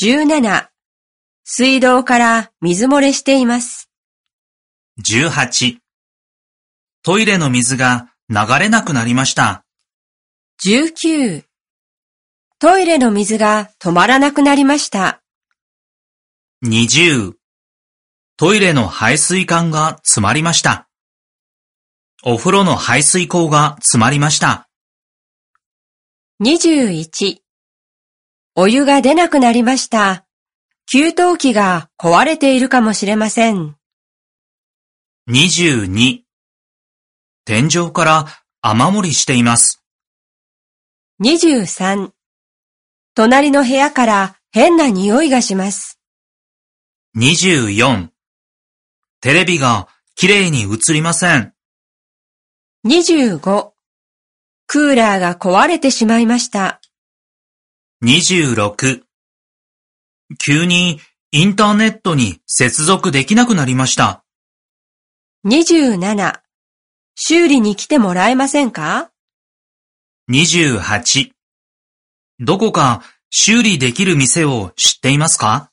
17、水道から水漏れしています。 18、トイレの水が流れなくなりました。 19、トイレの水が止まらなくなりました。 20、トイレの排水管が詰まりました。お風呂の排水口が詰まりました。 21、お湯が出なくなりました。給湯器が壊れているかもしれません。 22、天井から雨漏りしています。 23、隣の部屋から変な匂いがします。 24、テレビがきれいに映りません。 25、クーラーが壊れてしまいました。 26、急にインターネットに接続できなくなりました。 27、修理に来てもらえませんか？ 28、どこか修理できる店を知っていますか？